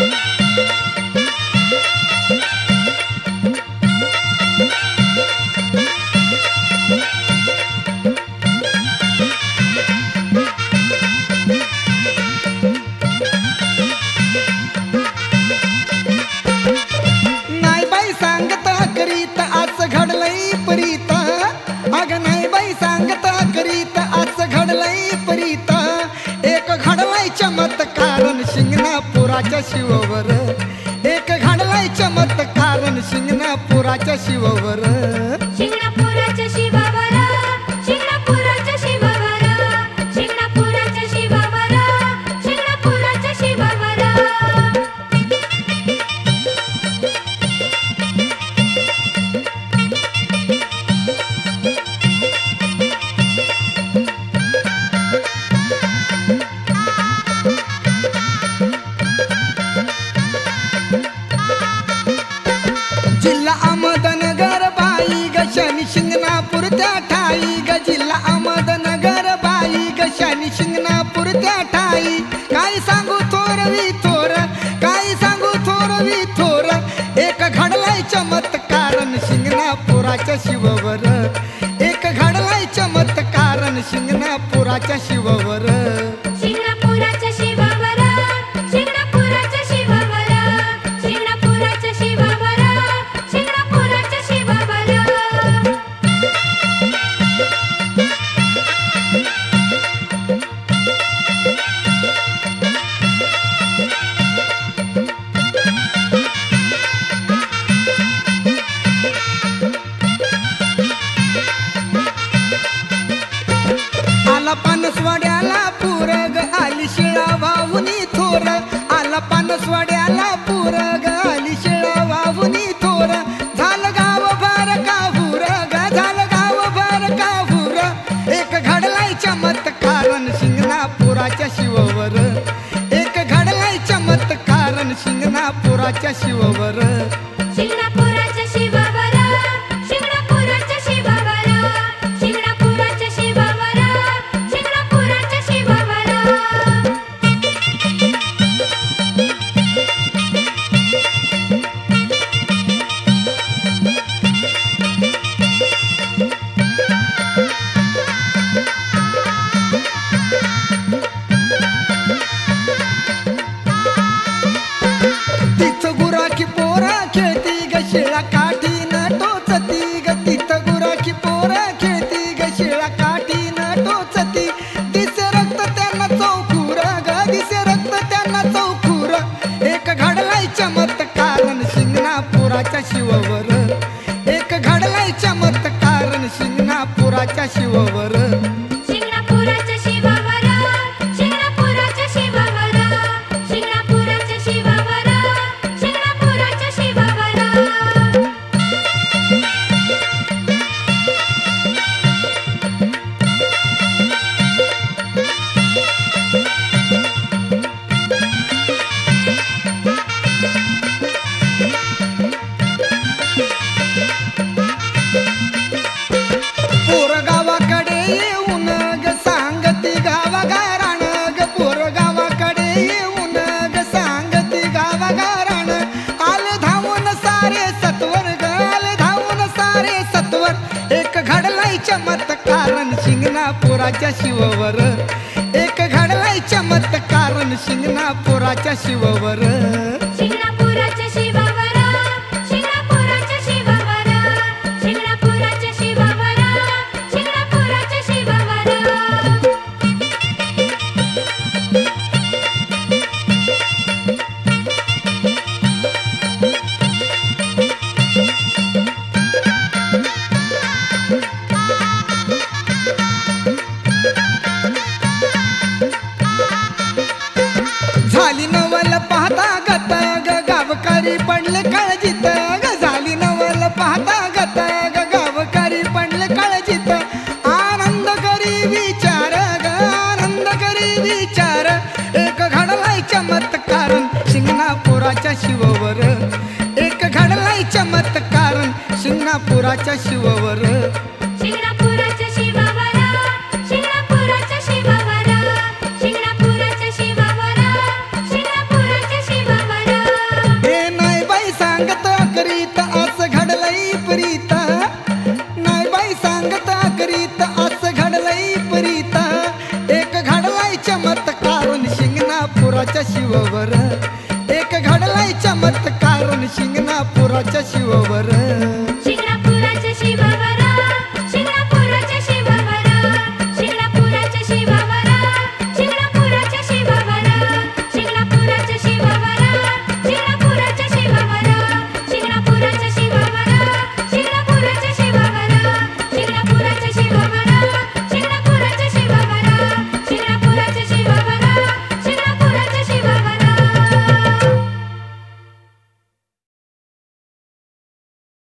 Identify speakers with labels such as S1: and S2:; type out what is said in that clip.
S1: नाही बाई सांगत करीत आज घडलंय परीत, अग नाही बाई सांगत करीत आज घडलंय परीत, एक घडलाय चमत्कार शिंगणापुराच्या शिववर, एक घडलाय चमत्कार शिंगणापुराच्या शिववर.
S2: शिंगणापुराच्या शिवावर, शिंगणापुराच्या शिवावर, शिंगणापुराच्या शिवावर, शिंगणापुराच्या शिवावर.
S1: जिल्हा अहमदनगर बाई ग शनी शिंगणापूर त्या ठाई ग, जिल्हा अहमदनगर बाई ग शनी शिंगणापूर त्या ठाई. काय सांगू थोर विथोर, काय सांगू थोर विथोर, एक घडलाय चमत्कार शिंगणापुराच्या शिववर, एक घडलाय चमत्कार शिंगणापुराच्या शिववर.
S2: शिंगणापुराच्या शिवावर, शिंगणापुराच्या शिवावर, शिंगणापुराच्या शिवावर, शिंगणापुराच्या शिवावर.
S1: आला पानसवाड्याला पूरग आली शिळा वाहुनी थोर, आला पानसवाड्याला पूरग आली शिळा वाहुनी थोर, झालं गाव भर काहूर ग, झालं गाव भर काहूर, एक घडलाय चमत्कार शिंगणापुराच्या शिववर, एक घडलाय चमत्कार शिंगणापुराच्या शिववर.
S2: शिंगणापुराच्या शिवावर, शिंगणापुराच्या शिवावर, शिंगणापुराच्या शिवावर, शिंगणापुराच्या शिवावर.
S1: तिथं गुराखी पोरा खेळती ग शिळा काठी न टोचती ग, तिथं गुराखी पोरा खेळती ग शिळा काठी न टोचती, दिसे रक्त त्यांना चौखूर ग, दिसे रक्त त्यांना चौखूर, एक घडलाय चमत्कार शिंगणापुराच्या शिववर, एक घडलाय चमत्कार शिंगणापुराच्या शिववर.
S2: शिंगणापुराच्या शिवावर, शिंगणापुराच्या शिवावर, शिंगणापुराच्या शिवावर, शिंगणापुराच्या शिवावर.
S1: पोर गावाकडे येऊन ग सांगती गावागाराण ग, पोर गावाकडे येऊन ग सांगती गावागाराण, आले धावून सारे सत्वर ग, आले धावून सारे सत्वर, एक घडलाय चमत्कार शिंगणापुराच्या शिववर, एक घडलाय चमत्कार शिंगणापुराच्या शिववर.
S2: शिंगणापुराच्या शिवावर, शिंगणापुराच्या शिवावर, शिंगणापुराच्या शिवावर, शिंगणापुराच्या शिवावर.
S1: झाली नवल पाहता गत ग गावकरी पडले काळजीत ग, झाली नवल पाहता गत ग गावकरी पडले काळजीत, आनंद करी विचार ग, आनंद करी विचार, एक घडलाय चमत्कार शिंगणापुराच्या शिववर, एक घडलाय चमत्कार शिंगणापुराच्या शिववर.
S2: शिंगणापुराच्या शिवावर, शिंगणापुराच्या शिवावर, शिंगणापुराच्या शिवावर, शिंगणापुराच्या शिवावर.
S1: शिववर एक घडलाय चमत्कार शिंगणापुराच्या शिववर